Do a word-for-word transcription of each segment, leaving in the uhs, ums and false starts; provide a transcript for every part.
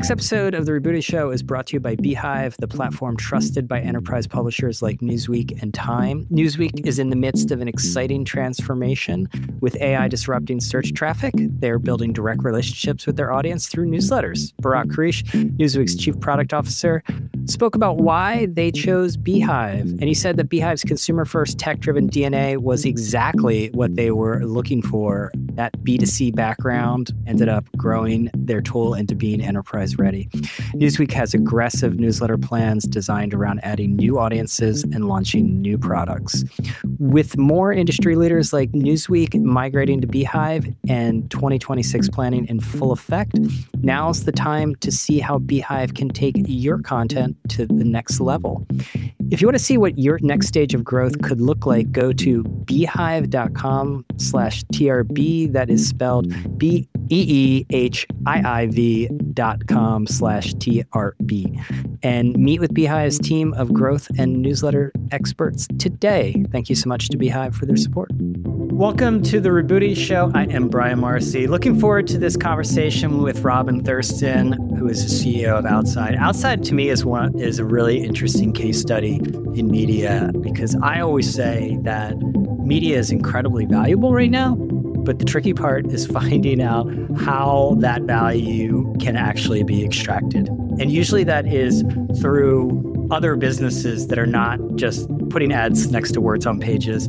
This episode of The Rebooted Show is brought to you by Beehive, the platform trusted by enterprise publishers like Newsweek and Time. Newsweek is in the midst of an exciting transformation. With A I disrupting search traffic, they're building direct relationships with their audience through newsletters. Barak Karish, Newsweek's chief product officer, spoke about why they chose Beehive. And he said that Beehive's consumer-first, tech-driven D N A was exactly what they were looking for. That B two C background ended up growing their tool into being enterprise ready. Newsweek has aggressive newsletter plans designed around adding new audiences and launching new products. With more industry leaders like Newsweek migrating to Beehive and twenty twenty-six planning in full effect, now's the time to see how Beehive can take your content to the next level. If you want to see what your next stage of growth could look like, go to beehive.com slash TRB. That is spelled B E E H I I V dot com slash T R B. And meet with Beehive's team of growth and newsletter experts today. Thank you so much to Beehive for their support. Welcome to The Rebooted Show. I am Brian Marcy. Looking forward to this conversation with Robin Thurston, who is the C E O of Outside. Outside, to me, is one is a really interesting case study in media, because I always say that media is incredibly valuable right now, but the tricky part is finding out how that value can actually be extracted. And usually that is through other businesses that are not just putting ads next to words on pages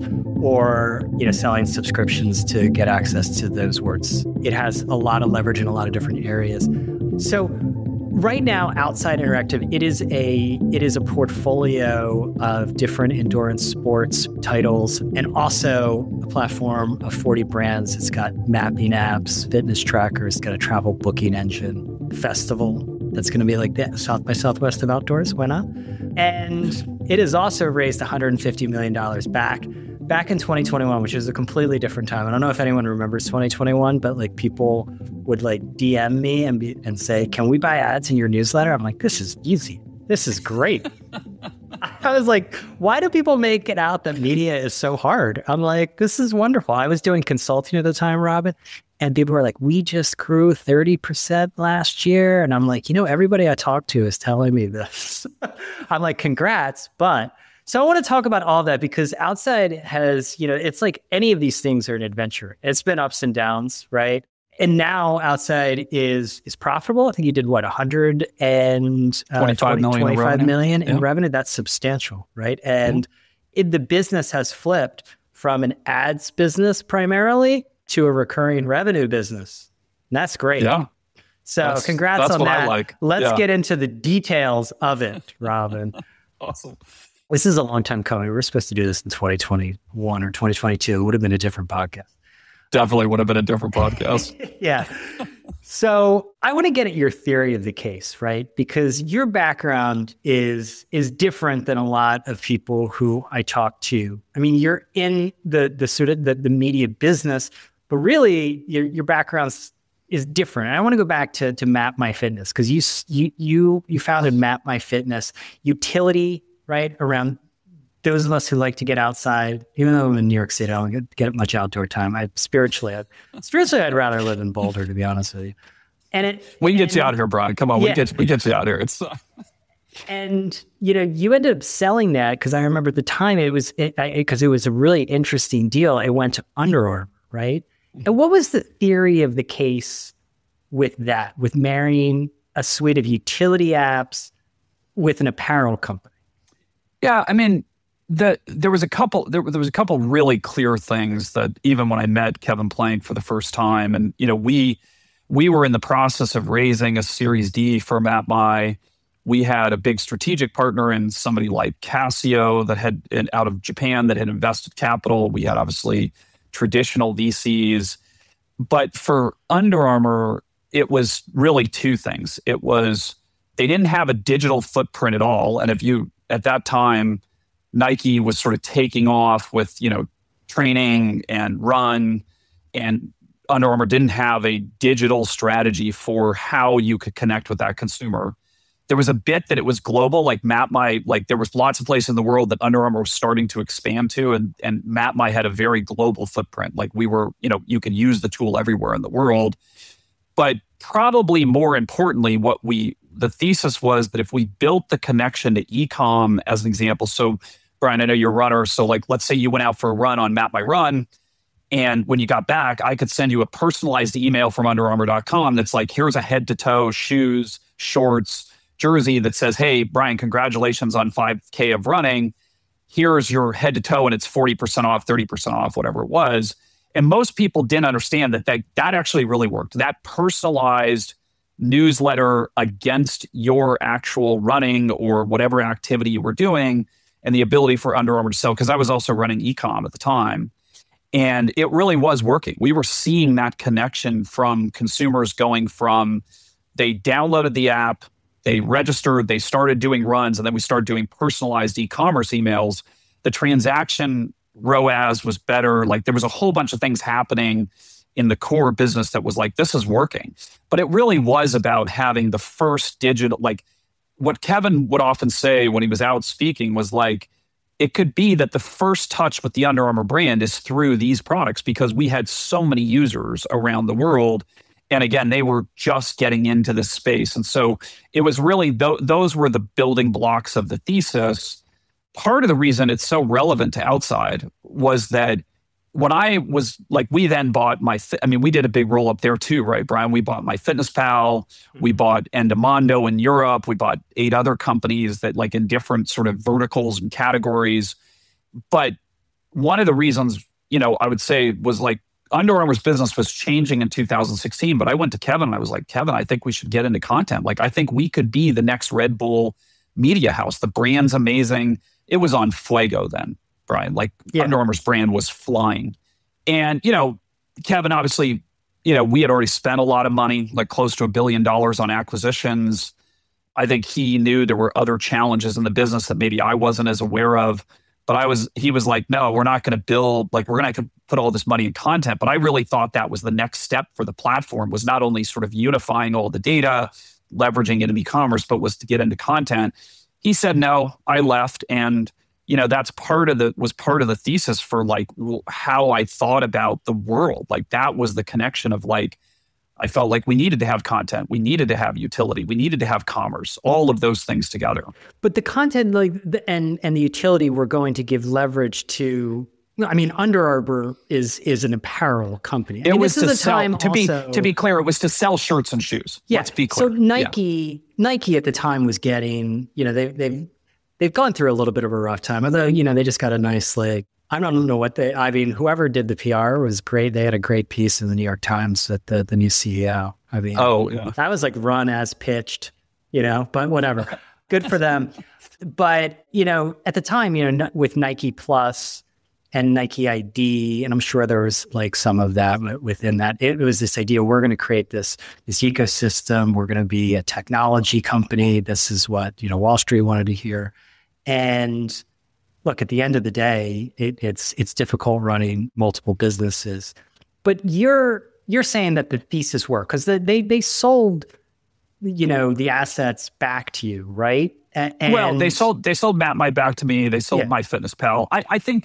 or, you know, selling subscriptions to get access to those words. It has a lot of leverage in a lot of different areas. So right now, Outside Interactive, it is a it is a portfolio of different endurance sports titles and also a platform of forty brands. It's got mapping apps, fitness trackers, it's got a travel booking engine, festival that's going to be like the South by Southwest of outdoors. Why not? And it has also raised one hundred fifty million dollars back. Back in twenty twenty-one, which is a completely different time. I don't know if anyone remembers twenty twenty-one, but like people would like D M me and be and say, "Can we buy ads in your newsletter?" I'm like, "This is easy. This is great." I was like, "Why do people make it out that media is so hard?" I'm like, "This is wonderful." I was doing consulting at the time, Robin, and people were like, "We just grew thirty percent last year," and I'm like, "You know, everybody I talk to is telling me this." I'm like, "Congrats," but. So I want to talk about all of that because Outside has, you know, it's like any of these things are an adventure. It's been ups and downs, right? And now Outside is is profitable. I think you did what, one hundred and uh, twenty-five million, twenty-five million in yeah. revenue. That's substantial, right? And yeah. it, the business has flipped from an ads business primarily to a recurring revenue business. And that's great. Yeah. So that's, congrats that's on what that. I like. Let's yeah. get into the details of it, Robin. Awesome. This is a long time coming. We were supposed to do this in twenty twenty-one or twenty twenty-two. It would have been a different podcast. Definitely would have been a different podcast. Yeah. So I want to get at your theory of the case, right? Because your background is is different than a lot of people who I talk to. I mean, you're in the the sort of the, the media business, but really your your background is different. And I want to go back to to Map My Fitness because you you you you founded Map My Fitness, utility. Right around those of us who like to get outside, even though I'm in New York City, I don't get, get much outdoor time. I spiritually, I'd, spiritually, I'd rather live in Boulder, to be honest with you. And it we can and, get you out here, Brian. Come on, yeah. we get we get you out here. It's uh... and you know you ended up selling that because I remember at the time it was because it, it was a really interesting deal. It went to Under Armour, right? And what was the theory of the case with that, with marrying a suite of utility apps with an apparel company? Yeah, I mean, the, there was a couple. There, there was a couple really clear things that even when I met Kevin Plank for the first time, and you know, we we were in the process of raising a Series D for MapMy. We had a big strategic partner in somebody like Casio that had out of Japan that had invested capital. We had obviously traditional V Cs, but for Under Armour, it was really two things. It was they didn't have a digital footprint at all, and if you at that time, Nike was sort of taking off with, you know, training and run, and Under Armour didn't have a digital strategy for how you could connect with that consumer. There was a bit that it was global, like MapMy, like there was lots of places in the world that Under Armour was starting to expand to, and, and MapMy had a very global footprint. Like we were, you know, you could use the tool everywhere in the world. But probably more importantly, what we, the thesis was that if we built the connection to e-com as an example, so Brian, I know you're a runner. So like, let's say you went out for a run on Map My Run. And when you got back, I could send you a personalized email from under armour dot com that's like, here's a head to toe shoes, shorts, jersey that says, hey, Brian, congratulations on five K of running. Here's your head to toe and it's forty percent off, thirty percent off, whatever it was. And most people didn't understand that that, that actually really worked. That personalized newsletter against your actual running or whatever activity you were doing, and the ability for Under Armour to sell, because I was also running e-com at the time. And it really was working. We were seeing that connection from consumers going from, they downloaded the app, they registered, they started doing runs, and then we started doing personalized e-commerce emails. The transaction R O A S was better. Like there was a whole bunch of things happening in the core business that was like, this is working. But it really was about having the first digital, like, what Kevin would often say when he was out speaking was like, it could be that the first touch with the Under Armour brand is through these products because we had so many users around the world. And again, they were just getting into this space. And so it was really, th- those were the building blocks of the thesis. Part of the reason it's so relevant to outside was that when I was like, we then bought my, I mean, we did a big roll up there too, right, Brian? We bought MyFitnessPal, we bought Endomondo in Europe, we bought eight other companies that like in different sort of verticals and categories. But one of the reasons, you know, I would say was like Under Armour's business was changing in two thousand sixteen. But I went to Kevin and I was like, Kevin, I think we should get into content. Like, I think we could be the next Red Bull media house. The brand's amazing. It was on Fuego then. Brian, like yeah. Under Armour's brand was flying. And, you know, Kevin, obviously, you know, we had already spent a lot of money, like close to a billion dollars on acquisitions. I think he knew there were other challenges in the business that maybe I wasn't as aware of. But I was, he was like, no, we're not going to build, like, we're going to put all this money in content. But I really thought that was the next step for the platform, was not only sort of unifying all the data, leveraging it in e-commerce, but was to get into content. He said, no, I left. And you know, that's part of the, was part of the thesis for like how I thought about the world. Like that was the connection of like, I felt like we needed to have content. We needed to have utility. We needed to have commerce, all of those things together. But the content like the, and, and the utility were going to give leverage to, I mean, Under Armour is is an apparel company. I it mean, was this to is a sell, time to also, be, to be clear, it was to sell shirts and shoes. Yeah. Let's be clear. So Nike, yeah. Nike at the time was getting, you know, they, they've, They've gone through a little bit of a rough time, although, you know, they just got a nice, like, I don't know what they, I mean, whoever did the P R was great. They had a great piece in the New York Times that the, the new C E O. I mean, oh, yeah. That was like run as pitched, you know, but whatever. Good for them. But, you know, at the time, you know, with Nike Plus and Nike I D, and I'm sure there was like some of that within that. It was this idea, we're going to create this, this ecosystem. We're going to be a technology company. This is what, you know, Wall Street wanted to hear. And look, at the end of the day, it, it's it's difficult running multiple businesses. But you're you're saying that the thesis worked because the, they they sold, you know, the assets back to you, right? And, well, they sold they sold Map My back to me. They sold yeah. MyFitnessPal. I, I think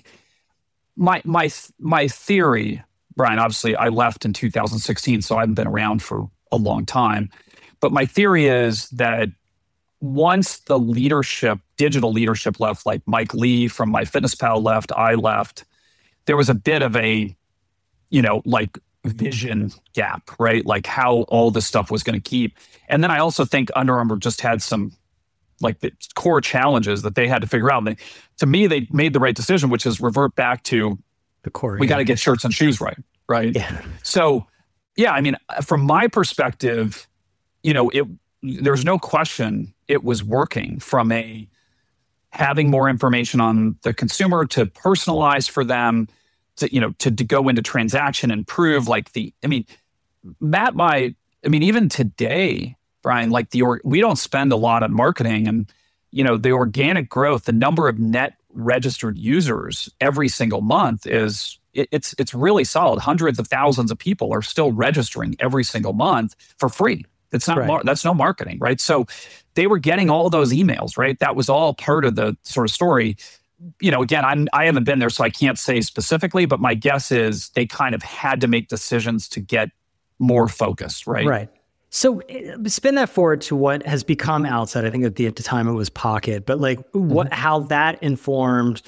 my my my theory, Brian. Obviously, I left in two thousand sixteen, so I haven't been around for a long time. But my theory is that once the leadership, digital leadership left, like Mike Lee from MyFitnessPal left, I left, there was a bit of a, you know, like vision gap, right? Like how all this stuff was going to keep. And then I also think Under Armour just had some like the core challenges that they had to figure out. And they, to me, they made the right decision, which is revert back to the core. We yeah. got to get shirts and shoes right, right? Yeah. So, yeah, I mean, from my perspective, you know, it there's no question it was working from a having more information on the consumer to personalize for them to, you know, to, to go into transaction and prove like the, I mean, Matt, my, I mean, even today, Brian, like the, or, we don't spend a lot on marketing and, you know, the organic growth, the number of net registered users every single month is, it, it's, it's really solid. Hundreds of thousands of people are still registering every single month for free. It's not, right. mar- that's no marketing, right? So they were getting all those emails, right? That was all part of the sort of story. You know, again, I'm, I haven't been there, so I can't say specifically, but my guess is they kind of had to make decisions to get more focused, right? Right. So uh, spin that forward to what has become Outside. I think at the, at the time it was Pocket, but like what, mm-hmm. how that informed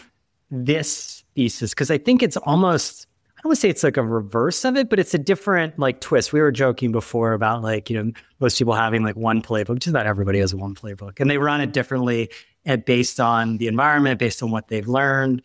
this thesis. Cause I think it's almost, I don't want to say it's like a reverse of it, but it's a different like twist. We were joking before about like, you know, most people having like one playbook. Just about everybody has one playbook, and they run it differently and based on the environment, based on what they've learned.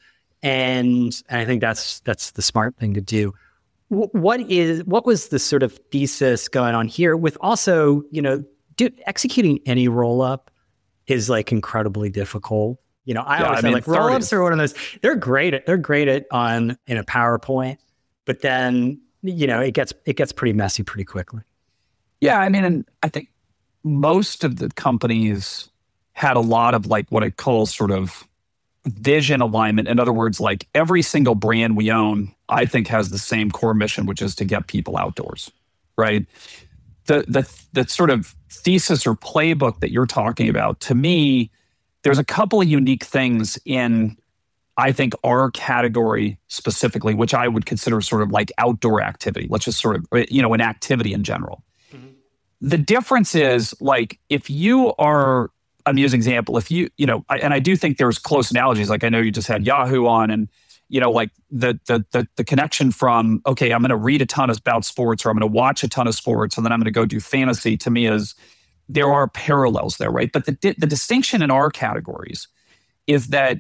And, and I think that's, that's the smart thing to do. What is what was the sort of thesis going on here with also, you know, do, executing any roll up is like incredibly difficult. You know, I yeah, always I say mean, like roll ups are one of those. They're great at they're great at on in a PowerPoint, but then you know it gets it gets pretty messy pretty quickly. Yeah, I mean, and I think most of the companies had a lot of like what I call sort of vision alignment. In other words, like every single brand we own, I think has the same core mission, which is to get people outdoors, right? The the the sort of thesis or playbook that you're talking about, to me, there's a couple of unique things in, I think, our category specifically, which I would consider sort of like outdoor activity. Let's just sort of, you know, an activity in general. Mm-hmm. The difference is like if you are, I'm using example, if you, you know, I, and I do think there's close analogies. Like I know you just had Yahoo on, and you know, like the the the, the connection from, okay, I'm going to read a ton about sports, or I'm going to watch a ton of sports, and then I'm going to go do fantasy. To me, is there are parallels there, right? But the the distinction in our categories is that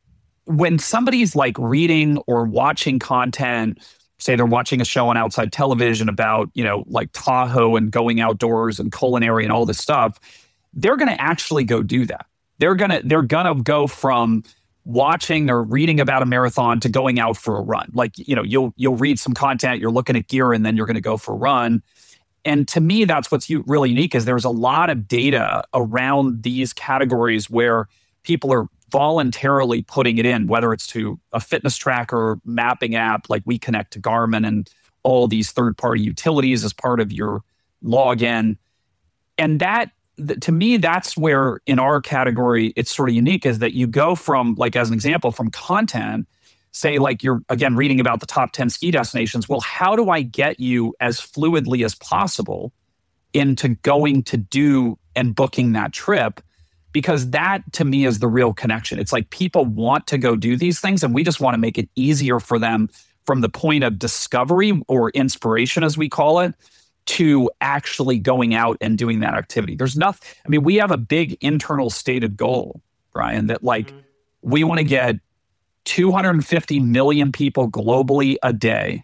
when somebody's like reading or watching content, say they're watching a show on Outside Television about, you know, like Tahoe and going outdoors and culinary and all this stuff, they're going to actually go do that. They're going to they're going to go from watching or reading about a marathon to going out for a run. Like, you know, you'll you'll read some content, you're looking at gear, and then you're going to go for a run. And to me, that's what's really unique is there's a lot of data around these categories where people are voluntarily putting it in, whether it's to a fitness tracker, mapping app, like we connect to Garmin and all these third-party utilities as part of your login. And that, to me, that's where in our category, it's sort of unique is that you go from, like as an example, from content, say like you're, again, reading about the top ten ski destinations. Well, how do I get you as fluidly as possible into going to do and booking that trip? Because that, to me, is the real connection. It's like people want to go do these things, and we just want to make it easier for them from the point of discovery or inspiration, as we call it, to actually going out and doing that activity. There's nothing, I mean, we have a big internal stated goal, Brian, that like mm-hmm. we want to get two hundred fifty million people globally a day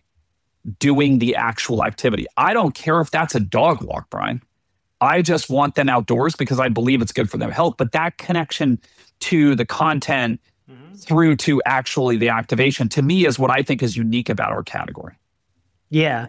doing the actual activity. I don't care if that's a dog walk, Brian. I just want them outdoors because I believe it's good for their health. But that connection to the content mm-hmm. through to actually the activation, to me, is what I think is unique about our category. Yeah.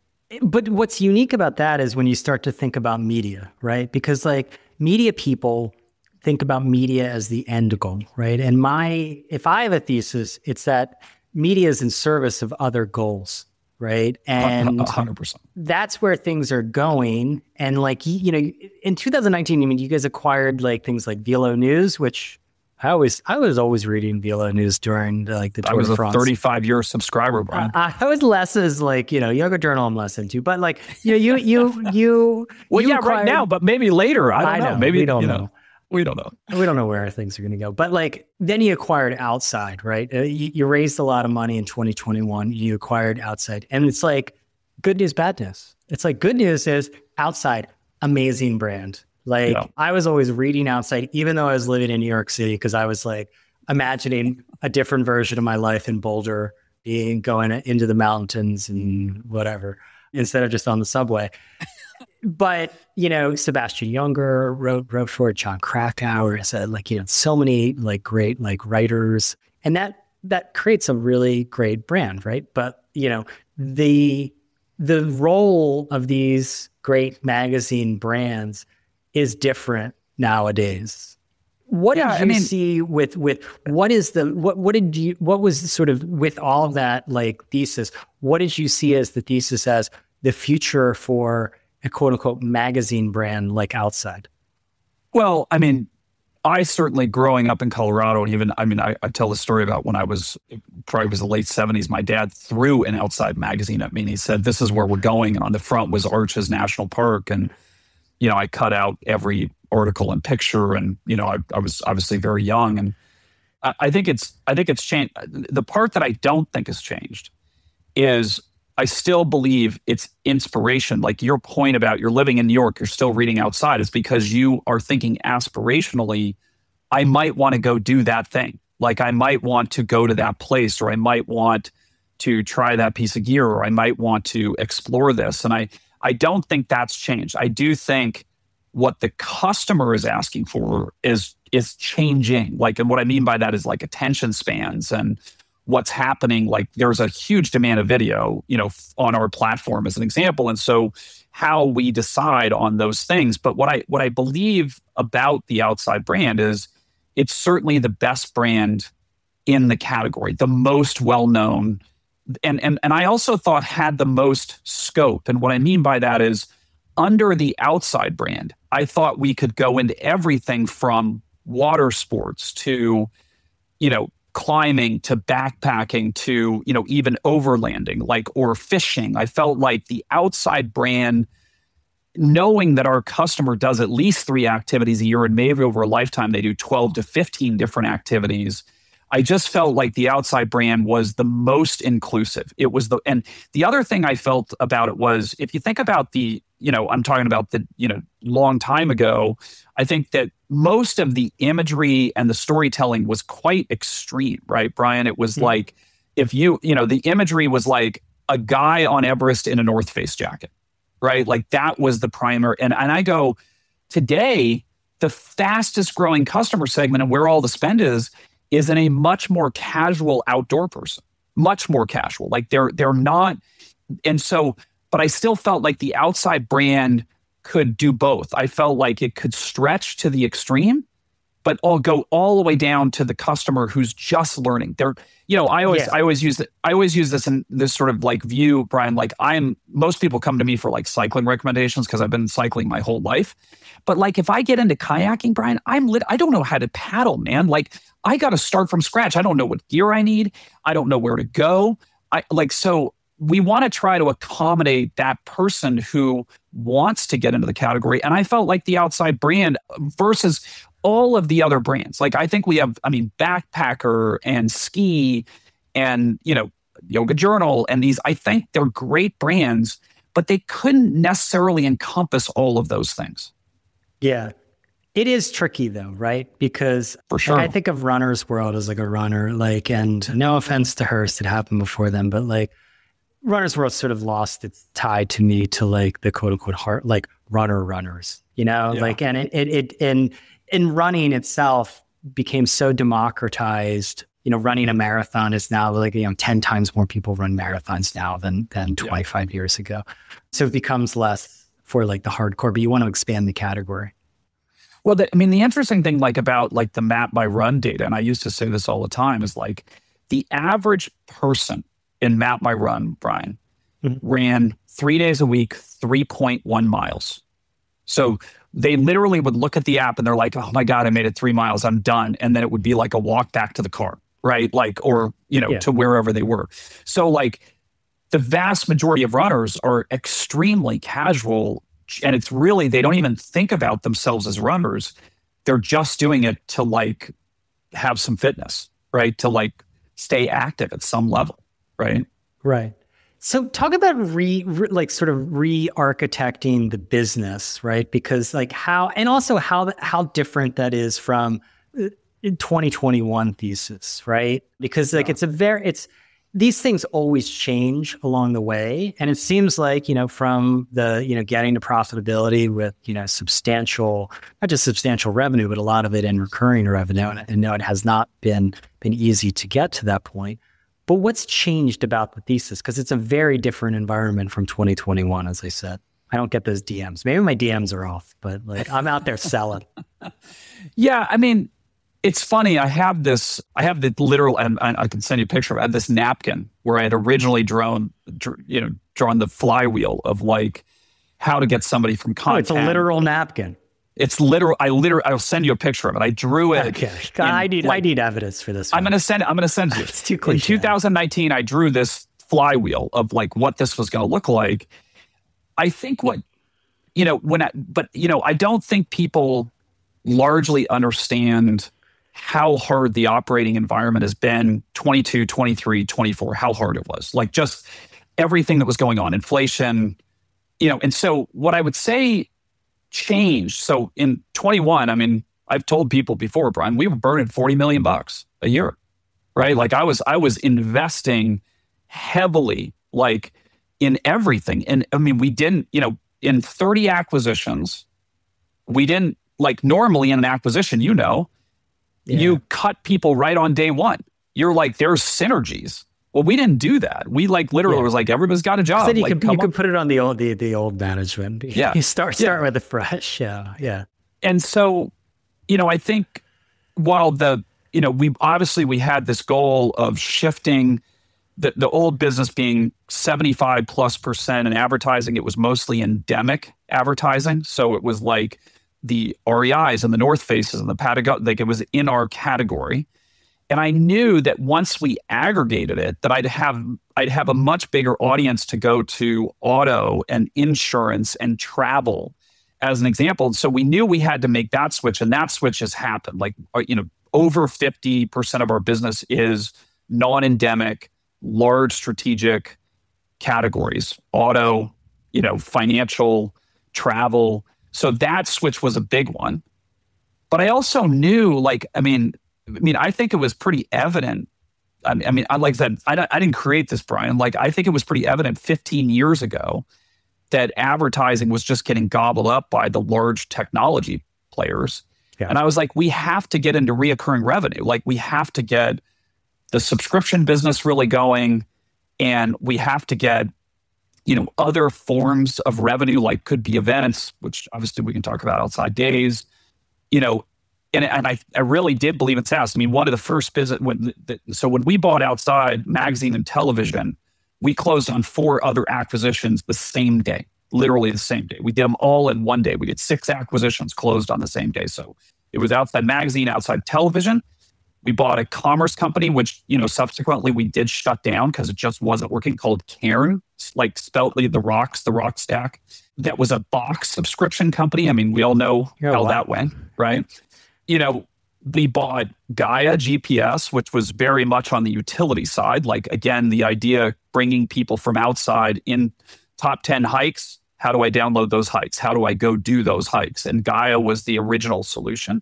But what's unique about that is when you start to think about media, right? Because like media people think about media as the end goal, right? And my, if I have a thesis, it's that media is in service of other goals, right? And one hundred percent. That's where things are going. And like, you know, in two thousand nineteen, I mean, you guys acquired like things like Velo News, which I always, I was always reading Velo News during like the Tour de France. I was a thirty-five year subscriber, Brian. Uh, I was less as like, you know, Yoga Journal I'm less into, but like, you know, you, you, you, well, you yeah, acquired, right now, but maybe later. I don't I know. know. Maybe, we don't you know. know. We don't know. We don't know where things are going to go. But like, then you acquired Outside, right? Uh, you, you raised a lot of money in twenty twenty-one. You acquired Outside. And it's like, good news, bad news. It's like, good news is Outside, amazing brand. Like, yeah. I was always reading Outside, even though I was living in New York City, because I was like imagining a different version of my life in Boulder, being going into the mountains and whatever, instead of just on the subway. But, you know, Sebastian Junger wrote, wrote for it, John Krakauer said, like, you know, so many like great like writers, and that, that creates a really great brand, right? But, you know, the, the role of these great magazine brands is different nowadays. What yeah, did you I mean, see with, with, what is the, what, what did you, what was sort of with all of that like thesis, what did you see as the thesis as the future for a quote unquote magazine brand like Outside? Well, I mean, I certainly, growing up in Colorado, and even, I mean, I, I tell the story about when I was, probably was the late seventies, my dad threw an Outside magazine at me and he said, this is where we're going. And on the front was Arches National Park. And, you know, I cut out every article and picture. And, you know, I, I was obviously very young. And I, I think it's, I think it's changed. The part that I don't think has changed is I still believe it's inspiration. Like your point about you're living in New York, you're still reading Outside, is because you are thinking aspirationally, I might want to go do that thing. Like I might want to go to that place, or I might want to try that piece of gear, or I might want to explore this. And I, I don't think that's changed. I do think what the customer is asking for is, is changing. Like, and what I mean by that is like attention spans and what's happening. Like there's a huge demand of video, you know, on our platform as an example. And so how we decide on those things. But what I, what I believe about the Outside brand is it's certainly the best brand in the category, the most well-known. And, and, and I also thought had the most scope. And what I mean by that is under the Outside brand, I thought we could go into everything from water sports to, you know, climbing to backpacking to, you know, even overlanding, like, or fishing. I felt like the Outside brand, knowing that our customer does at least three activities a year, and maybe over a lifetime, they do twelve to fifteen different activities. I just felt like the Outside brand was the most inclusive. It was the, and the other thing I felt about it was, if you think about the, you know, I'm talking about the, you know, long time ago, I think that most of the imagery and the storytelling was quite extreme, right, Brian? It was mm-hmm. like, if you, you know, the imagery was like a guy on Everest in a North Face jacket, right? Like that was the primer. And, and I go, today, the fastest growing customer segment and where all the spend is, is in a much more casual outdoor person, much more casual. Like they're, they're not. And so, but I still felt like the Outside brand could do both. I felt like it could stretch to the extreme, but all go all the way down to the customer who's just learning. They're, you know, I always, yeah. I always use it. I always use this in this sort of like view, Brian. Like I'm, most people come to me for like cycling recommendations because I've been cycling my whole life. But like if I get into kayaking, Brian, I'm lit. I don't know how to paddle, man. Like I got to start from scratch. I don't know what gear I need. I don't know where to go. I like so. We want to try to accommodate that person who wants to get into the category. And I felt like the Outside brand versus all of the other brands. Like I think we have, I mean, Backpacker and Ski and, you know, Yoga Journal and these, I think they're great brands, but they couldn't necessarily encompass all of those things. Yeah. It is tricky though, right? Because For sure. I think of Runner's World as like a runner, like, and no offense to Hearst, it happened before them, but like, Runner's World sort of lost its tie to me to like the quote unquote heart, like runner runners, you know, yeah. like, and it, it, it, in, in running itself became so democratized, you know, running a marathon is now like, you know, ten times more people run marathons now than, than twenty-five yeah. years ago. So it becomes less for like the hardcore, but you want to expand the category. Well, the, I mean, the interesting thing like about like the Map by Run data, and I used to say this all the time, is like the average person in Map by Run, Brian, mm-hmm. ran three days a week, three point one miles. So they literally would look at the app and they're like, oh my God, I made it three miles, I'm done. And then it would be like a walk back to the car, right? Like, or, you know, yeah. to wherever they were. So like the vast majority of runners are extremely casual, and it's really, they don't even think about themselves as runners. They're just doing it to like have some fitness, right? To like stay active at some level. Right. Right. So talk about re, re like sort of re-architecting the business, right? Because like how, and also how, how different that is from twenty twenty-one thesis, right? Because like, yeah. it's a very, it's, these things always change along the way. And it seems like, you know, from the, you know, getting to profitability with, you know, substantial, not just substantial revenue, but a lot of it in recurring revenue. And I know it has not been, been easy to get to that point. But what's changed about the thesis? Because it's a very different environment from twenty twenty-one, as I said. I don't get those D Ms. Maybe my D Ms are off, but like I'm out there selling. Yeah, I mean, it's funny. I have this, I have the literal, and I can send you a picture. I had this napkin where I had originally drawn, you know, drawn the flywheel of like how to get somebody from content. Oh, it's a literal napkin. It's literal. I literally, I'll send you a picture of it. I drew it. Okay. in, I need, like, I need evidence for this one. I'm going to send I'm going to send you. It's too In cliche. two thousand nineteen, I drew this flywheel of like what this was going to look like. I think what, you know, when I, but, you know, I don't think people largely understand how hard the operating environment has been twenty-two, twenty-three, twenty-four, how hard it was. Like just everything that was going on, inflation, you know, and so what I would say changed. So in twenty-one, I mean, I've told people before, Brian, we were burning forty million bucks a year, right? Like I was, I was investing heavily, like in everything. And I mean, we didn't, you know, in thirty acquisitions, we didn't like normally in an acquisition, you know, yeah. you cut people right on day one. You're like, there's synergies. Well, we didn't do that. We like literally yeah. was like, everybody's got a job. Then you like, could you could put it on the old the, the old management. Yeah. You start start yeah. with the fresh. Yeah. Yeah. And so, you know, I think while the, you know, we obviously we had this goal of shifting the, the old business being seventy-five plus percent in advertising, it was mostly endemic advertising. So it was like the R E Is and the North Faces and the Patagonia, like it was in our category. And I knew that once we aggregated it, that I'd have I'd have a much bigger audience to go to auto and insurance and travel as an example. So we knew we had to make that switch, and that switch has happened. Like, you know, over fifty percent of our business is non-endemic, large strategic categories, auto, you know, financial, travel. So that switch was a big one. But I also knew, like, I mean, I mean, I think it was pretty evident. I mean, I like I said, I, I didn't create this, Brian. Like, I think it was pretty evident fifteen years ago that advertising was just getting gobbled up by the large technology players. Yeah. And I was like, we have to get into reoccurring revenue. Like, we have to get the subscription business really going, and we have to get, you know, other forms of revenue, like could be events, which obviously we can talk about outside days, you know. And, and I, I really did believe in SaaS. I mean, one of the first business, when the, so when we bought Outside Magazine and Television, we closed on four other acquisitions the same day, literally the same day. We did them all in one day. We did six acquisitions closed on the same day. So it was Outside Magazine, Outside Television. We bought a commerce company, which, you know, subsequently we did shut down because it just wasn't working, called Cairn, like spelled like the rocks, the rock stack. That was a box subscription company. I mean, we all know oh, how wow. that went, right? You know, we bought Gaia G P S, which was very much on the utility side. Like, again, the idea bringing people from outside in top ten hikes. How do I download those hikes? How do I go do those hikes? And Gaia was the original solution.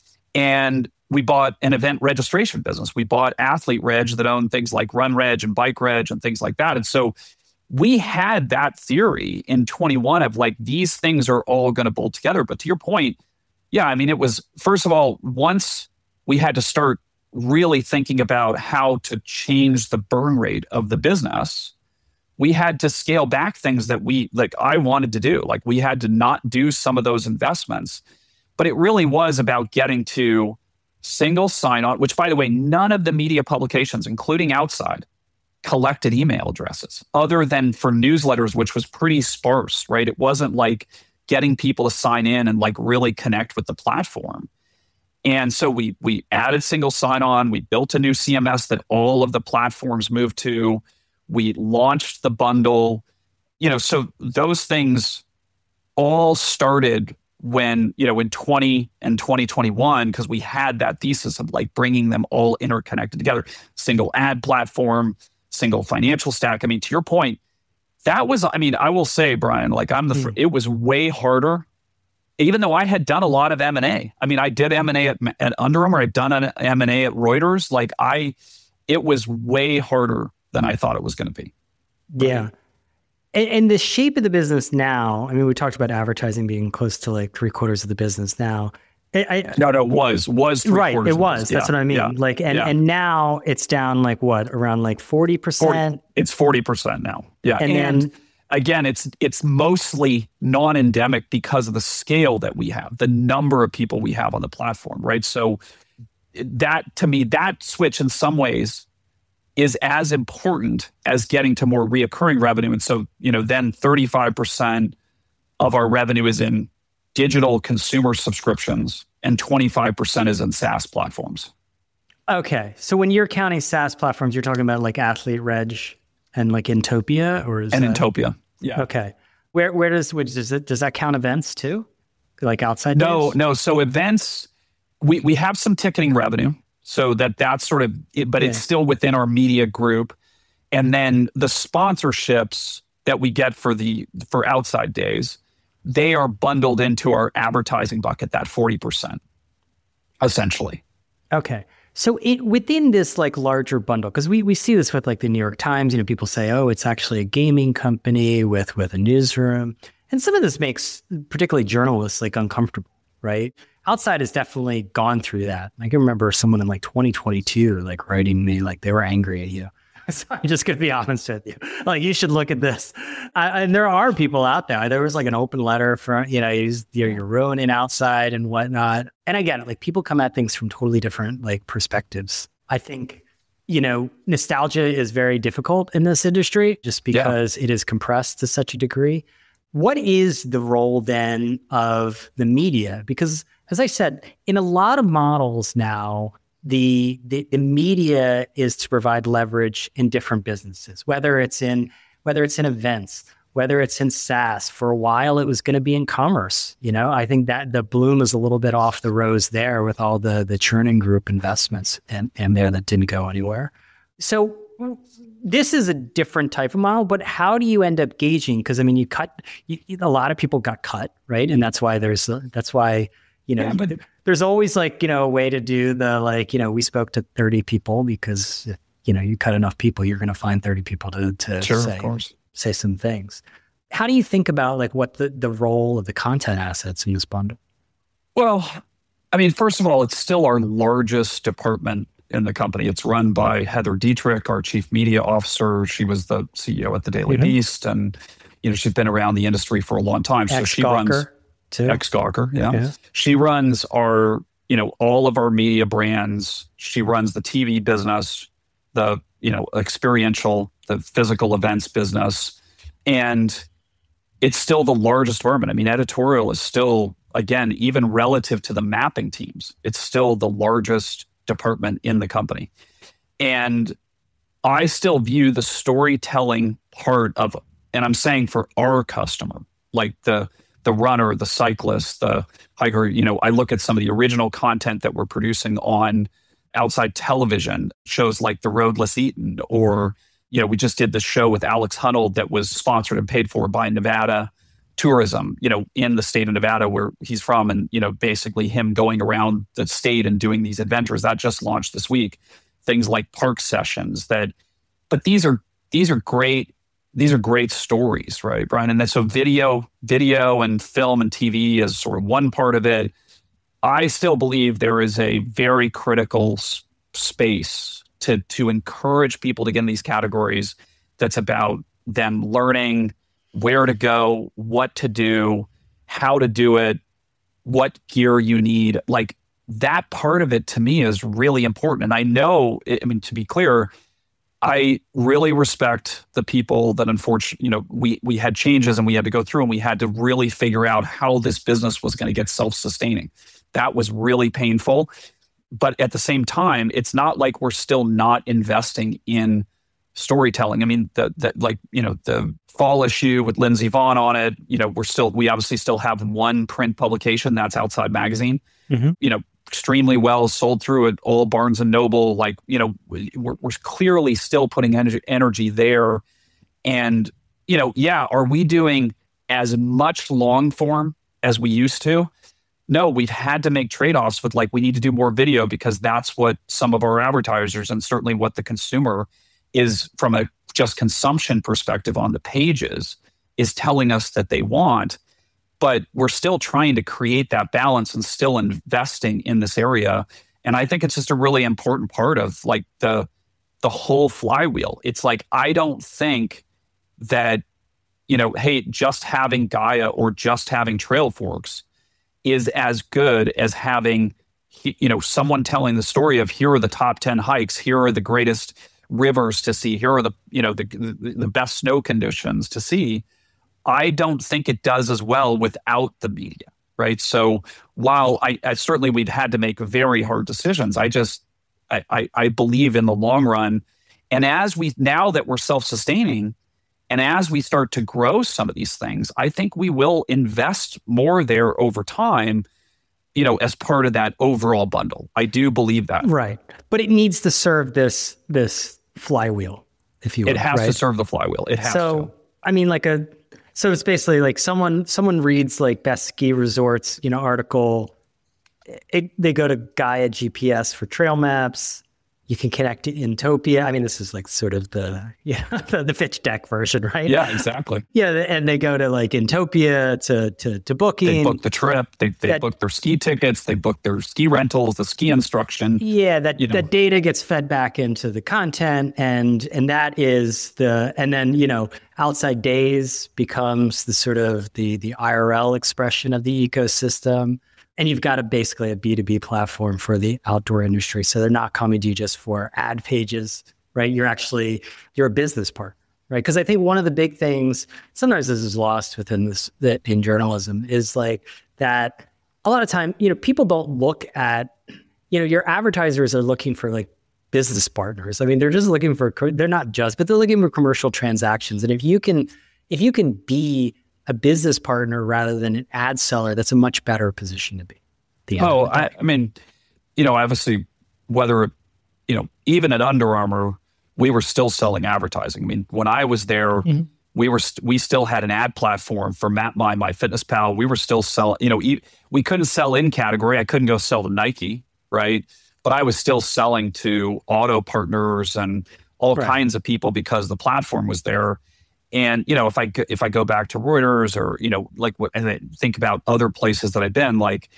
And we bought an event registration business. We bought Athlete Reg that owned things like Run Reg and Bike Reg and things like that. And so we had that theory in twenty-one of like, these things are all going to bolt together. But to your point, yeah, I mean, it was, first of all, once we had to start really thinking about how to change the burn rate of the business, we had to scale back things that we, like I wanted to do. Like, we had to not do some of those investments. But it really was about getting to single sign-on, which, by the way, none of the media publications, including Outside, collected email addresses other than for newsletters, which was pretty sparse, right? It wasn't like getting people to sign in and like really connect with the platform. And so we we added single sign-on. We built a new C M S that all of the platforms moved to. We launched the bundle. You know, so those things all started when, you know, in twenty and twenty twenty-one, because we had that thesis of like bringing them all interconnected together. Single ad platform, single financial stack. I mean, to your point, that was, I mean, I will say, Brian, like I'm the, mm. it was way harder, even though I had done a lot of M and A. I mean, I did M and A at, at Under Armour. I'd done an M and A at Reuters. Like I, it was way harder than I thought it was going to be. Yeah. And, and the shape of the business now, I mean, we talked about advertising being close to like three quarters of the business now. I, I, no, no, it was, was three right. quarters It was. That's yeah, what I mean. Yeah, like, and, yeah. and now it's down like what, around like forty percent? forty, it's forty percent now. Yeah. And, and then, again, it's it's mostly non-endemic because of the scale that we have, the number of people we have on the platform, right? So that, to me, that switch in some ways is as important as getting to more reoccurring revenue. And so, you know, then thirty-five percent of our revenue is in digital consumer subscriptions and twenty-five percent is in SaaS platforms. Okay. So when you're counting SaaS platforms, you're talking about like Athlete Reg and like Intopia, or is And that... Intopia. Yeah. Okay. Where where does which does it does that count events too? Like outside No, days? no. So events, we we have some ticketing revenue. So that that's sort of it, but Yeah. it's still within our media group. And then the sponsorships that we get for the for outside days, they are bundled into our advertising bucket, that forty percent, essentially. Okay. So it within this like larger bundle, because we we see this with like the New York Times, you know, people say, oh, it's actually a gaming company with with a newsroom. And some of this makes particularly journalists like uncomfortable, right? Outside has definitely gone through that. I can remember someone in like twenty twenty-two like writing me like they were angry at you. So I'm just going to be honest with you. Like, you should look at this. I, and there are people out there. There was like an open letter for, you know, you're, you're ruining outside and whatnot. And again, like people come at things from totally different like perspectives. I think, you know, nostalgia is very difficult in this industry just because yeah. it is compressed to such a degree. What is the role then of the media? Because as I said, in a lot of models now, The, the the media is to provide leverage in different businesses, whether it's in whether it's in events, whether it's in SaaS. For a while, it was going to be in commerce. You know, I think that the bloom is a little bit off the rose there with all the the Chernin Group investments and and there that didn't go anywhere. So this is a different type of model, but how do you end up gauging? Because I mean, you cut you, a lot of people got cut, right? And that's why there's that's why. You know, yeah, but there's always like, you know, a way to do the like, you know, we spoke to thirty people because, if, you know, you cut enough people, you're going to find thirty people to, to sure, say, of course. say some things. How do you think about like what the, the role of the content assets in this bundle? Well, I mean, first of all, it's still our largest department in the company. It's run by Heather Dietrich, our chief media officer. She was the C E O at the Daily mm-hmm. Beast. And, you know, she's been around the industry for a long time. So she runs... Too. Ex-Gawker, yeah. yeah. She runs our, you know, all of our media brands. She runs the T V business, the, you know, experiential, the physical events business. And it's still the largest department. I mean, editorial is still, again, even relative to the mapping teams, it's still the largest department in the company. And I still view the storytelling part of, and I'm saying for our customer, like the the runner, the cyclist, the hiker, you know, I look at some of the original content that we're producing on outside television, shows like The Roadless Eaton, or, you know, we just did the show with Alex Honnold that was sponsored and paid for by Nevada Tourism, you know, in the state of Nevada where he's from. And, you know, basically him going around the state and doing these adventures that just launched this week, things like park sessions that, but these are, these are great These are great stories, right, Brian? And then so video, video and film and T V is sort of one part of it. I still believe there is a very critical s- space to to encourage people to get in these categories that's about them learning where to go, what to do, how to do it, what gear you need. Like that part of it to me is really important. And I know, I mean, to be clear, I really respect the people that unfortunately, you know, we we had changes and we had to go through and we had to really figure out how this business was going to get self-sustaining. That was really painful. But at the same time, it's not like we're still not investing in storytelling. I mean, the, the like, you know, the fall issue with Lindsey Vonn on it, you know, we're still, we obviously still have one print publication, that's Outside Magazine, mm-hmm. you know, extremely well sold through at all Barnes and Noble. Like, you know, we're, we're clearly still putting energy, energy there. And, you know, yeah, are we doing as much long form as we used to? No, we've had to make trade-offs with like, we need to do more video because that's what some of our advertisers and certainly what the consumer is from a just consumption perspective on the pages is telling us that they want. But we're still trying to create that balance and still investing in this area. And I think it's just a really important part of like the the whole flywheel. It's like, I don't think that, you know, hey, just having Gaia or just having Trailforks is as good as having, you know, someone telling the story of here are the top ten hikes, here are the greatest rivers to see, here are the, you know, the the, the best snow conditions to see. I don't think it does as well without the media. right? So while I, I certainly we've had to make very hard decisions, I just I, I I believe in the long run. And as we now that we're self-sustaining, and as we start to grow some of these things, I think we will invest more there over time, you know, as part of that overall bundle. I do believe that. Right. But it needs to serve this this flywheel, if you will. It has right? to serve the flywheel. It has so, to. I mean, like a, so it's basically like someone, someone reads like best ski resorts, you know, article, it, they go to Gaia G P S for trail maps. You can connect to Intopia. I mean, this is like sort of the, yeah, the, the pitch deck version, right? Yeah, exactly. Yeah. And they go to like Intopia to, to, to booking. They book the trip. They, they that, book their ski tickets. They book their ski rentals, the ski instruction. Yeah. That, you know. that data gets fed back into the content. And, and that is the, and then, you know, Outside Days becomes the sort of the, the I R L expression of the ecosystem. And you've got a basically a B two B platform for the outdoor industry. So they're not coming to you just for ad pages, right? You're actually, you're a business partner, right? Because I think one of the big things, sometimes this is lost within this, that in journalism, is like that a lot of time, you know, people don't look at, you know, your advertisers are looking for like business partners. I mean, they're just looking for, they're not just, but they're looking for commercial transactions. And if you can, if you can be a business partner rather than an ad seller, that's a much better position to be. The oh, I, I mean, you know, obviously, whether, you know, even at Under Armour, we were still selling advertising. I mean, when I was there, mm-hmm. we were st- we still had an ad platform for MapMy, MyFitnessPal. We were still selling, you know, e- we couldn't sell in category. I couldn't go sell to Nike, right? But I was still selling to auto partners and all right. kinds of people because the platform was there. And, you know, if I, if I go back to Reuters or, you know, like what, and I think about other places that I've been, like,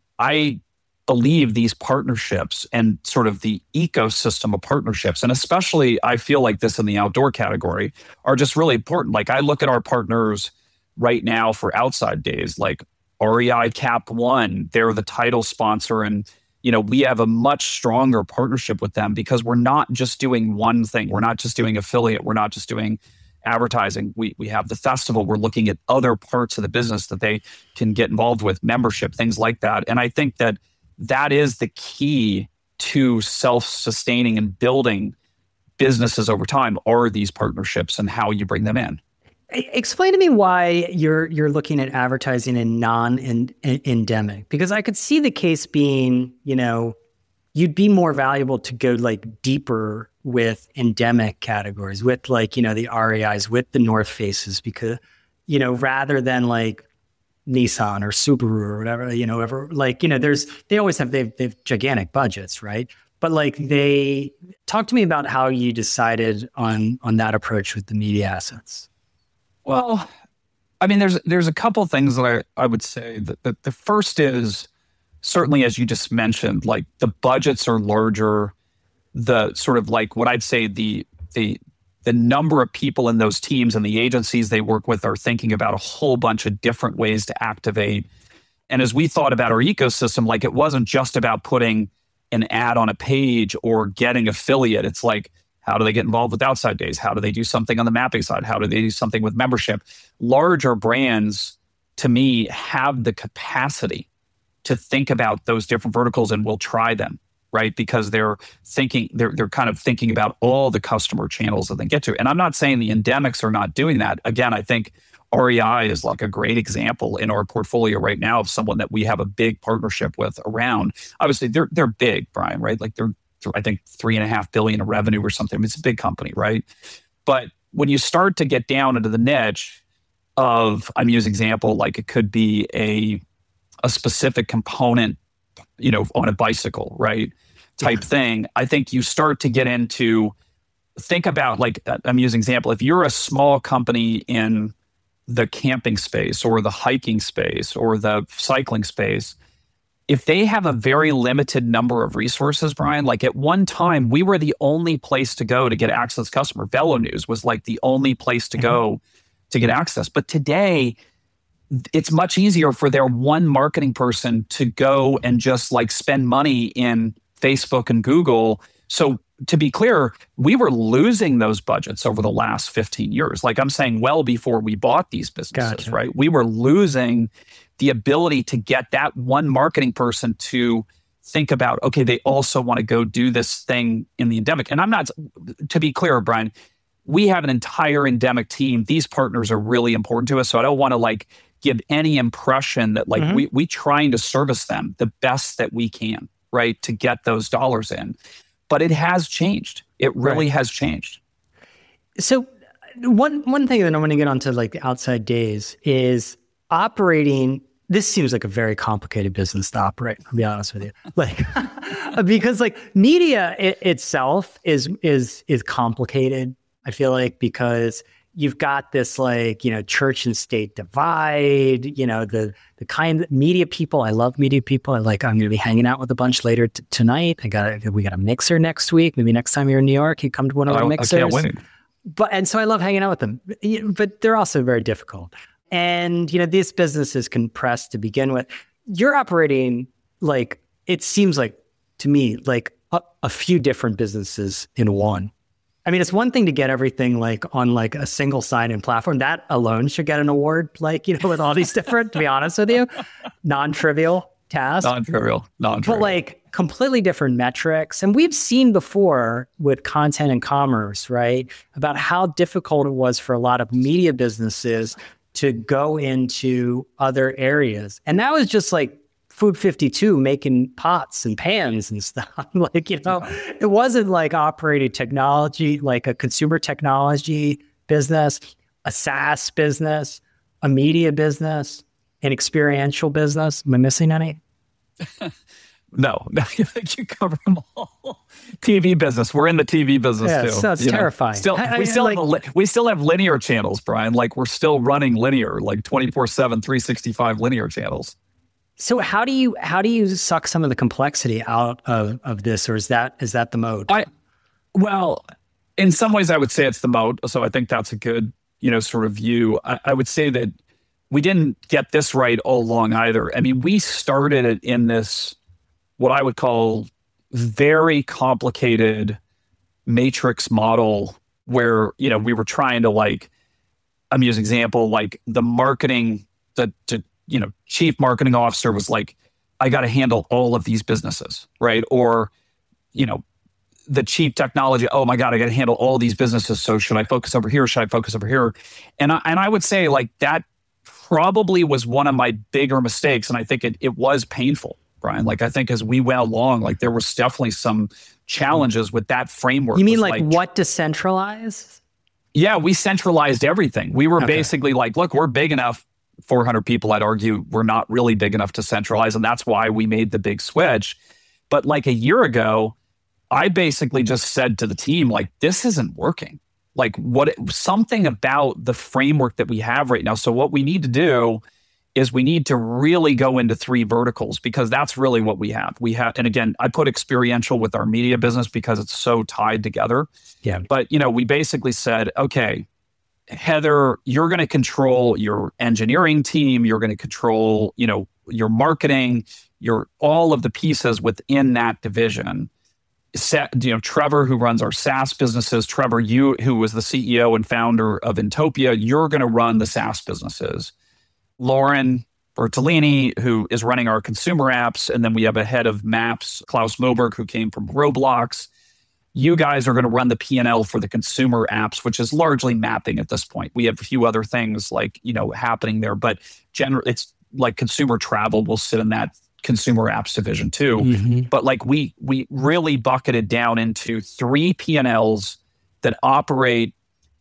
I believe these partnerships and sort of the ecosystem of partnerships, and especially I feel like this in the outdoor category, are just really important. Like I look at our partners right now for Outside Days, like R E I Cap One, they're the title sponsor. And, you know, we have a much stronger partnership with them because we're not just doing one thing. We're not just doing affiliate. We're not just doing advertising. We we have the festival. We're looking at other parts of the business that they can get involved with, membership, things like that. And I think that that is the key to self-sustaining and building businesses over time are these partnerships and how you bring them in. Explain to me why you're you're looking at advertising in non-endemic, because I could see the case being, you know, you'd be more valuable to go like deeper with endemic categories, with like, you know, the R E Is, with the North Faces, because, you know, rather than like Nissan or Subaru or whatever, you know, ever like, you know, there's, they always have, they've, they've gigantic budgets, right? But like they, talk to me about how you decided on, on that approach with the media assets. Well, I mean, there's, there's a couple things that I, I would say that, that the first is certainly, as you just mentioned, like the budgets are larger. The sort of like what I'd say the the the number of people in those teams and the agencies they work with are thinking about a whole bunch of different ways to activate. And as we thought about our ecosystem, like it wasn't just about putting an ad on a page or getting affiliate. It's like, how do they get involved with Outside Days? How do they do something on the mapping side? How do they do something with membership? Larger brands, to me, have the capacity to think about those different verticals and will try them. Right, because they're thinking, they're they're kind of thinking about all the customer channels that they get to. And I'm not saying the endemics are not doing that. Again, I think R E I is like a great example in our portfolio right now of someone that we have a big partnership with around. Obviously, they're they're big, Brian, right? Like they're, I think, three and a half billion of revenue or something. It's a big company, right? But when you start to get down into the niche of, I'm using example, like it could be a a specific component, you know, on a bicycle, right? Type yeah. thing. I think you start to get into, think about like, I'm using example, if you're a small company in the camping space or the hiking space or the cycling space, if they have a very limited number of resources, Brian, like at one time, we were the only place to go to get access to customer. VeloNews was like the only place to go to get access. But today, it's much easier for their one marketing person to go and just like spend money in Facebook and Google. So to be clear, we were losing those budgets over the last fifteen years. Like I'm saying, well before we bought these businesses, Gotcha. right? We were losing the ability to get that one marketing person to think about, okay, they also want to go do this thing in the endemic. And I'm not, to be clear, Brian, we have an entire endemic team. These partners are really important to us. So I don't want to like give any impression that like mm-hmm. we we trying to service them the best that we can, right, to get those dollars in. But it has changed. It really right. has changed. So one one thing that I want to get onto like the outside days is operating. This seems like a very complicated business to operate, I'll be honest with you. Like, because like media it, itself is is is complicated, I feel like, because you've got this like, you know, church and state divide, you know, the the kind of media people. I love media people. I like, I'm going to be hanging out with a bunch later t- tonight. I got we got a mixer next week. Maybe next time you're in New York, you come to one of our I, mixers. I can't wait. But, and so I love hanging out with them, but they're also very difficult. And, you know, these businesses can press to begin with. You're operating like, it seems like to me, like a, a few different businesses in one. I mean, it's one thing to get everything like on like a single sign-in platform. That alone should get an award, like, you know, with all these different, to be honest with you, non-trivial tasks. Non-trivial, non-trivial. But like completely different metrics. And we've seen before with content and commerce, right, about how difficult it was for a lot of media businesses to go into other areas. And that was just like Food fifty-two making pots and pans and stuff. Like, you know, it wasn't like operating technology, like a consumer technology business, a SaaS business, a media business, an experiential business. Am I missing any? No, I think you covered them all. T V business. We're in the T V business yeah, too. So it's you terrifying. Know? Still, I, we I, still like, have li- we still have linear channels, Brian. Like we're still running linear, like twenty-four seven, three sixty-five linear channels. So how do you how do you suck some of the complexity out of, of this, or is that is that the mode? I well, in some ways, I would say it's the mode. So I think that's a good, you know, sort of view. I, I would say that we didn't get this right all along either. I mean, we started it in this what I would call very complicated matrix model where, you know, we were trying to like, I'm using example, like the marketing, the, the you know, chief marketing officer was like, I got to handle all of these businesses, right? Or, you know, the chief technology, oh my God, I got to handle all these businesses. So should I focus over here? Should I focus over here? And I, and I would say like that probably was one of my bigger mistakes. And I think it it was painful, Brian. Like I think as we went along, like there was definitely some challenges with that framework. You mean like, like what decentralized? Yeah, we centralized everything. We were okay. basically like, look, we're big enough. four hundred people, I'd argue, we're not really big enough to centralize. And that's why we made the big switch. But like a year ago, I basically just said to the team, like, this isn't working. Like what something about the framework that we have right now. So what we need to do is we need to really go into three verticals because that's really what we have. We have, and again, I put experiential with our media business because it's so tied together. Yeah. But, you know, we basically said, okay, Heather, you're going to control your engineering team. You're going to control, you know, your marketing, your all of the pieces within that division. Sa- you know, Trevor, who runs our SaaS businesses, Trevor, you, who was the C E O and founder of Intopia, you're going to run the SaaS businesses. Lauren Bertolini, who is running our consumer apps, and then we have a head of Maps, Klaus Moberg, who came from Roblox. You guys are going to run the P and L for the consumer apps, which is largely mapping at this point. We have a few other things like, you know, happening there, but generally it's like consumer travel will sit in that consumer apps division too. Mm-hmm. But like we we really bucketed down into three P and Ls that operate,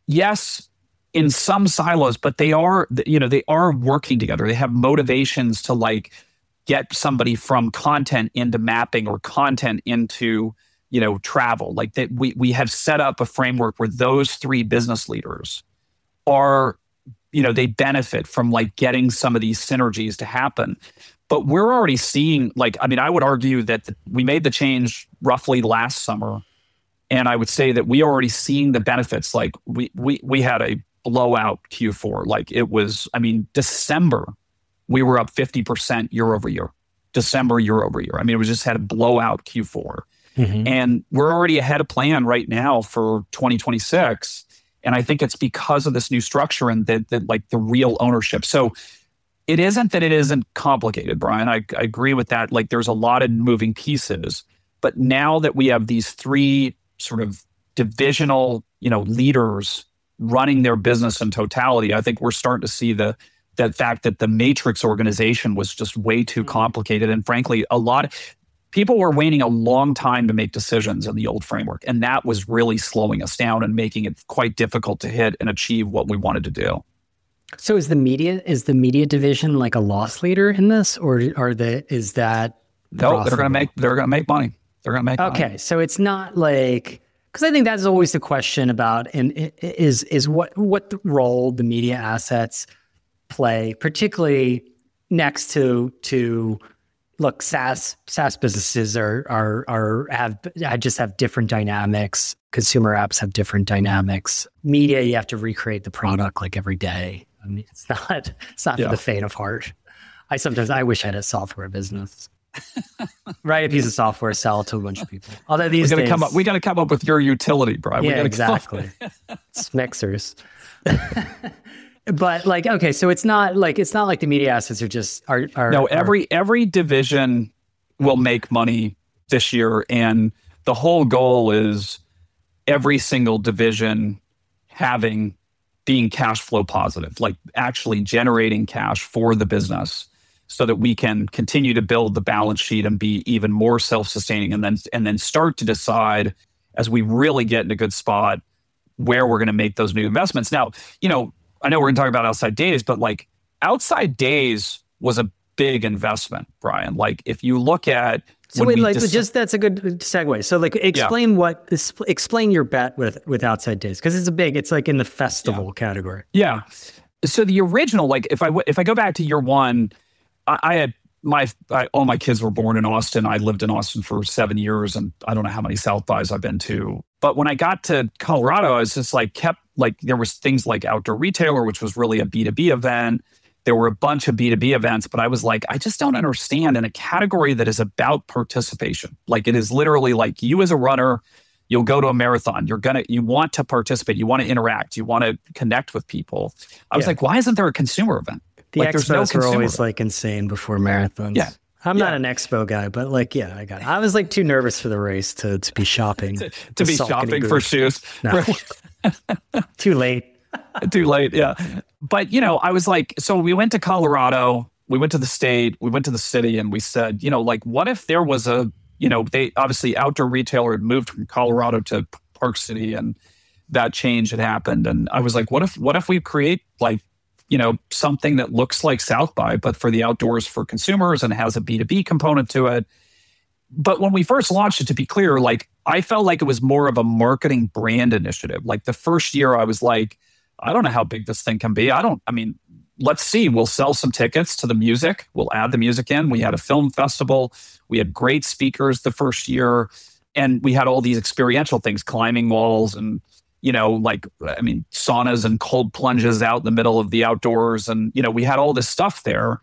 yes, in some silos, but they are, you know, they are working together. They have motivations to like get somebody from content into mapping or content into, you know, travel. Like that, we we have set up a framework where those three business leaders are, you know, they benefit from like getting some of these synergies to happen. But we're already seeing, like, I mean, I would argue that the, we made the change roughly last summer, and I would say that we are already seeing the benefits. Like we we we had a blowout Q four. Like it was, I mean, December we were up fifty percent year over year. December year over year. I mean, we just had a blowout Q four. Mm-hmm. And we're already ahead of plan right now for twenty twenty-six. And I think it's because of this new structure and the, the, like the real ownership. So it isn't that it isn't complicated, Brian. I, I agree with that. Like there's a lot of moving pieces, but now that we have these three sort of divisional, you know, leaders running their business in totality, I think we're starting to see the that fact that the matrix organization was just way too complicated. And frankly, a lot of people were waiting a long time to make decisions in the old framework. And that was really slowing us down and making it quite difficult to hit and achieve what we wanted to do. So is the media, is the media division like a loss leader in this, or are the, is that? No, they're going to make, they're going to make money. They're going to make okay, money. So it's not like, because I think that's always the question about, and is, is what, what the role the media assets play, particularly next to, to, look, SaaS SaaS businesses are are are have I just have different dynamics. Consumer apps have different dynamics. Media, you have to recreate the product like every day. I mean, it's not it's not yeah. for the faint of heart. I sometimes I wish I had a software business. Write a piece of software, sell it to a bunch of people. Although these we gotta days, come up, we got to come up with your utility, Brian. Yeah, we gotta exactly. It's mixers. But like, okay, so it's not like it's not like the media assets are just are. are no, are, every every division will make money this year, and the whole goal is every single division having being cash flow positive, like actually generating cash for the business, so that we can continue to build the balance sheet and be even more self-sustaining, and then and then start to decide as we really get in a good spot where we're going to make those new investments. Now, you know. I know we're going to talk about Outside Days, but like Outside Days was a big investment, Brian. Like if you look at so wait, like dis- just that's a good segue. So like explain yeah. what explain your bet with with Outside Days, because it's a big. It's like in the festival yeah. category. Yeah. So the original, like if I if I go back to year one, I, I had my I, all my kids were born in Austin. I lived in Austin for seven years, and I don't know how many South Bys I've been to. But when I got to Colorado, I was just like kept. Like there was things like Outdoor Retailer, which was really a B two B event. There were a bunch of B two B events, but I was like, I just don't understand in a category that is about participation. Like it is literally like you as a runner, you'll go to a marathon. You're gonna, you want to participate. You want to interact. You want to connect with people. I was yeah. like, why isn't there a consumer event? The like, expos no are always event. Like insane before marathons. Yeah. I'm yeah. not an expo guy, but like, yeah, I got it. I was like too nervous for the race to, to be shopping. to, to be shopping for shoes. No. Too late. Too late, yeah. But, you know, I was like, so we went to Colorado, we went to the state, we went to the city, and we said, you know, like, what if there was a, you know, they obviously Outdoor Retailer had moved from Colorado to Park City, and that change had happened. And I was like, what if, what if we create like, you know, something that looks like South By, but for the outdoors for consumers and has a B two B component to it. But when we first launched it, to be clear, like I felt like it was more of a marketing brand initiative. Like the first year I was like, I don't know how big this thing can be. I don't, I mean, let's see. We'll sell some tickets to the music. We'll add the music in. We had a film festival. We had great speakers the first year. And we had all these experiential things, climbing walls and, you know, like, I mean, saunas and cold plunges out in the middle of the outdoors. And, you know, we had all this stuff there.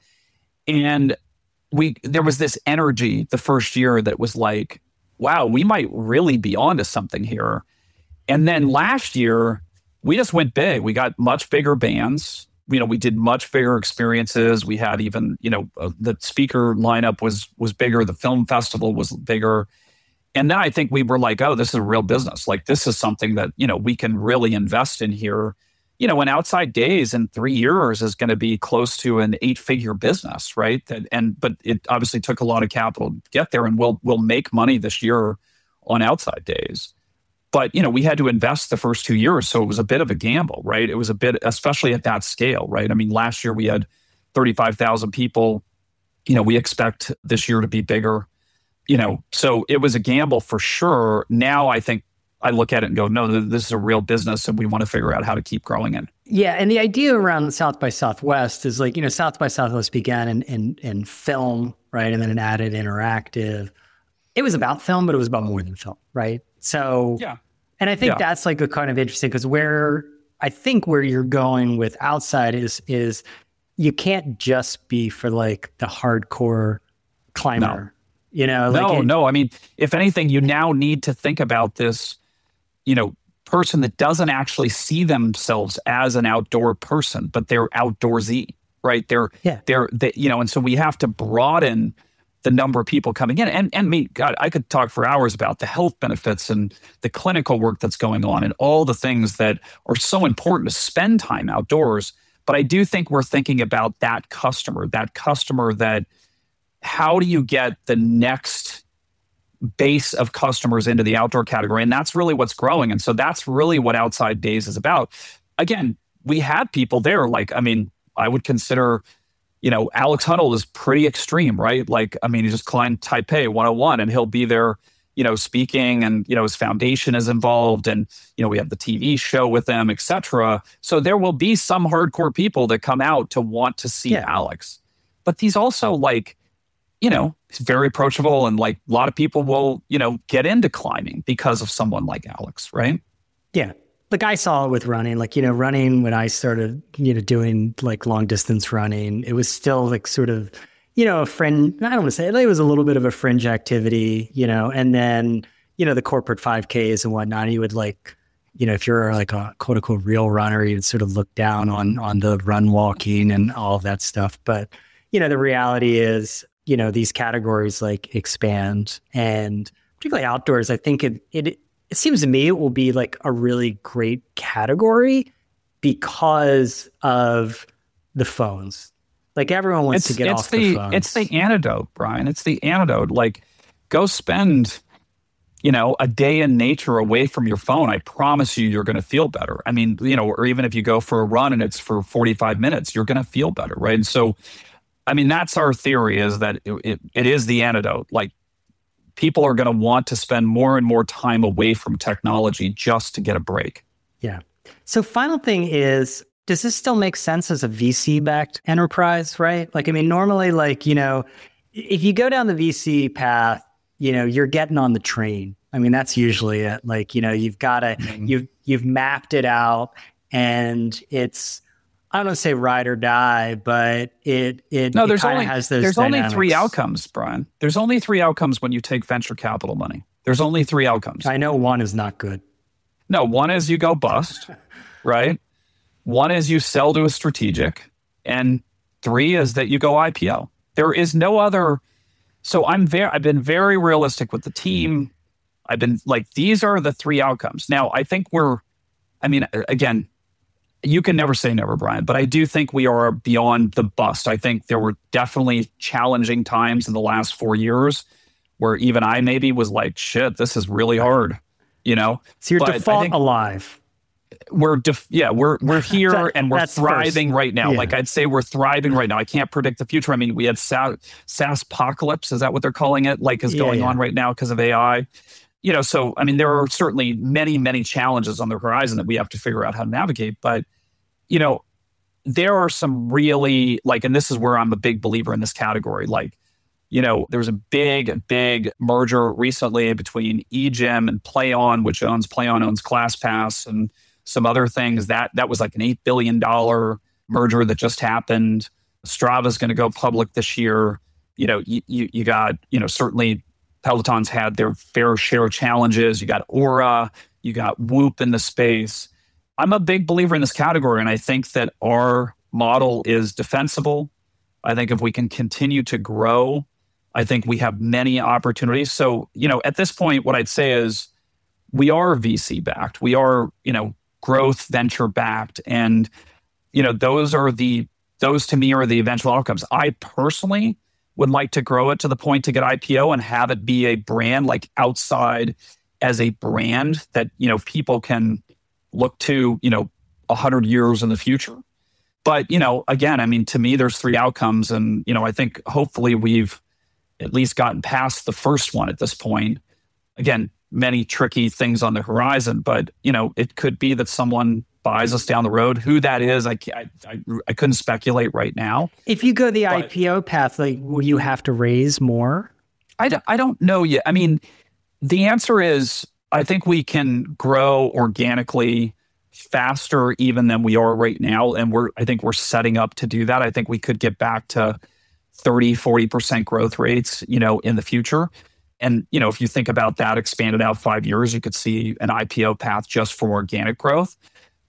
And we, there was this energy the first year that was like, wow, we might really be onto something here. And then last year, we just went big. We got much bigger bands. You know, we did much bigger experiences. We had even, you know, uh, the speaker lineup was was bigger. The film festival was bigger. And then I think we were like, oh, this is a real business. Like, this is something that, you know, we can really invest in here. You know, an Outside Days in three years is going to be close to an eight-figure business, right? That, and but it obviously took a lot of capital to get there, and we'll we'll make money this year on Outside Days. But, you know, we had to invest the first two years, so it was a bit of a gamble, right? It was a bit, especially at that scale, right? I mean, last year we had thirty-five thousand people. You know, we expect this year to be bigger. You know, so it was a gamble for sure. Now I think I look at it and go, no, this is a real business and we want to figure out how to keep growing it. Yeah. And the idea around South by Southwest is like, you know, South by Southwest began in, in, in film, right? And then it added interactive. It was about film, but it was about more than film, right? So, yeah. And I think yeah. that's like a kind of interesting, because where I think where you're going with Outside is, is you can't just be for like the hardcore climber. No. You know, like no, it, no. I mean, if anything, you now need to think about this, you know, person that doesn't actually see themselves as an outdoor person, but they're outdoorsy, right? They're, Yeah. they're, they, you know, and so we have to broaden the number of people coming in. And, and me, God, I could talk for hours about the health benefits and the clinical work that's going on and all the things that are so important to spend time outdoors. But I do think we're thinking about that customer, that customer that, how do you get the next base of customers into the outdoor category? And that's really what's growing. And so that's really what Outside Days is about. Again, we had people there, like, I mean, I would consider, you know, Alex Honnold is pretty extreme, right? Like, I mean, he just climbed Taipei one oh one and he'll be there, you know, speaking, and, you know, his foundation is involved, and, you know, we have the T V show with them, et cetera. So there will be some hardcore people that come out to want to see Yeah. Alex. But he's also like, you know, he's very approachable, and like a lot of people will, you know, get into climbing because of someone like Alex, right? Yeah. Like I saw it with running, like, you know, running when I started, you know, doing like long distance running, it was still like sort of, you know, a friend, I don't want to say it, it was a little bit of a fringe activity, you know, and then, you know, the corporate five Ks and whatnot, you would like, you know, if you're like a quote unquote real runner, you'd sort of look down on, on the run walking and all of that stuff. But, you know, the reality is, you know, these categories like expand, and particularly outdoors, I think it, it, it seems to me it will be like a really great category because of the phones. Like everyone wants It's, to get it's off the, the phones. it's the antidote, Brian. It's the antidote. Like, go spend, you know, a day in nature away from your phone. I promise you, you're going to feel better. I mean, you know, or even if you go for a run and it's for forty-five minutes, you're going to feel better, right? And so, I mean, that's our theory, is that it, it, it is the antidote. Like, people are going to want to spend more and more time away from technology just to get a break. Yeah. So final thing is, does this still make sense as a V C-backed enterprise, right? Like, I mean, normally, like, you know, if you go down the V C path, you know, you're getting on the train. I mean, that's usually it. Like, you know, you've got to, mm-hmm. you've, you've mapped it out, and it's, I don't want to say ride or die, but it it, no, it there's only, has those There's dynamics. only three outcomes, Brian. There's only three outcomes when you take venture capital money. There's only three outcomes. I know one is not good. No, one is you go bust, right? One is you sell to a strategic, and three is that you go I P O. There is no other. So I'm very, I've been very realistic with the team. I've been like, these are the three outcomes. Now, I think we're, I mean, again, you can never say never, Brian, but I do think we are beyond the bust. I think there were definitely challenging times in the last four years where even I maybe was like, shit, this is really hard, you know? So you're but default alive. We're, def- yeah, we're, we're here that, and we're thriving first. right now. Yeah. Like, I'd say we're thriving right now. I can't predict the future. I mean, we had Sa- SaaSpocalypse, is that what they're calling it? Like, is yeah, going yeah. on right now because of A I. You know, so, I mean, there are certainly many, many challenges on the horizon that we have to figure out how to navigate. But, you know, there are some really, like, and this is where I'm a big believer in this category. Like, you know, there was a big, big merger recently between eGym and PlayOn, which owns, PlayOn owns ClassPass and some other things. That that was like an eight billion dollars merger that just happened. Strava's going to go public this year. You know, you, you, you got, you know, certainly Peloton's had their fair share of challenges. You got Aura, you got Whoop in the space. I'm a big believer in this category, and I think that our model is defensible. I think if we can continue to grow, I think we have many opportunities. So, you know, at this point, what I'd say is we are V C backed. We are, you know, growth venture backed. And, you know, those are the, those to me are the eventual outcomes. I personally would like to grow it to the point to get I P O and have it be a brand, like Outside as a brand that, you know, people can look to, you know, a hundred years in the future. But, you know, again, I mean, to me, there's three outcomes. And, you know, I think hopefully we've at least gotten past the first one at this point. Again, many tricky things on the horizon, but, you know, it could be that someone buys us down the road. Who that is, I, I, I, I couldn't speculate right now. If you go the but, I P O path, like, will you have to raise more? I, d- I don't know yet. I mean, the answer is, I think we can grow organically faster even than we are right now. And we're, I think we're setting up to do that. I think we could get back to thirty, forty percent growth rates, you know, in the future. And, you know, if you think about that expanded out five years, you could see an I P O path just for organic growth.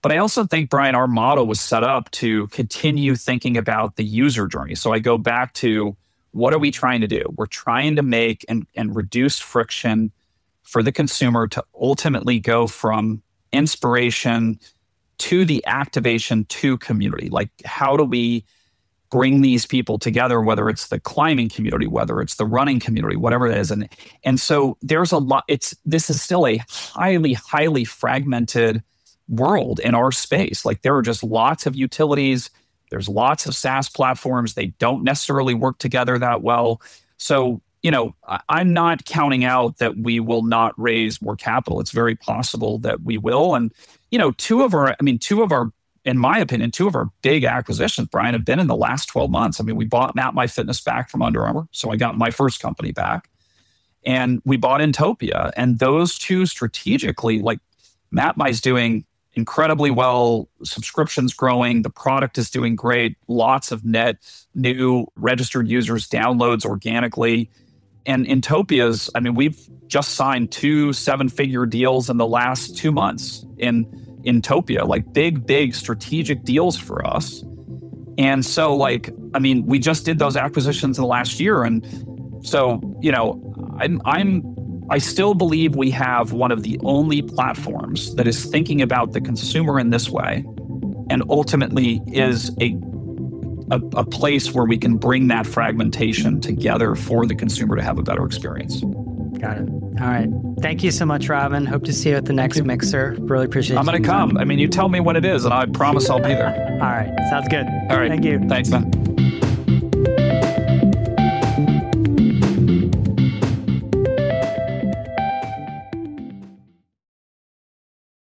But I also think, Brian, our model was set up to continue thinking about the user journey. So I go back to, what are we trying to do? We're trying to make and, and reduce friction for the consumer to ultimately go from inspiration to the activation to community. Like, how do we bring these people together, whether it's the climbing community, whether it's the running community, whatever it is. And, and so there's a lot, it's, this is still a highly, highly fragmented world in our space. Like, there are just lots of utilities. There's lots of SaaS platforms. They don't necessarily work together that well. So, you know, I, I'm not counting out that we will not raise more capital. It's very possible that we will. And, you know, two of our, I mean, two of our, in my opinion, two of our big acquisitions, Brian, have been in the last twelve months. I mean, we bought MapMyFitness back from Under Armour. So I got my first company back. And we bought Intopia. And those two strategically, like, MapMy's doing incredibly well, subscriptions growing, the product is doing great, lots of net new registered users, downloads organically. And Intopia's, I mean, we've just signed two seven-figure deals in the last two months in Intopia, like big, big strategic deals for us. And so, like, I mean, we just did those acquisitions in the last year. And so, you know, I'm, I'm, I still believe we have one of the only platforms that is thinking about the consumer in this way, and ultimately is a, a, a place where we can bring that fragmentation together for the consumer to have a better experience. Got it. All right. Thank you so much, Robin. Hope to see you at the next Mixer. Really appreciate it. I'm going to come. I mean, you tell me when it is, and I promise I'll be there. All right. Sounds good. All right. Thank you. Thanks, man.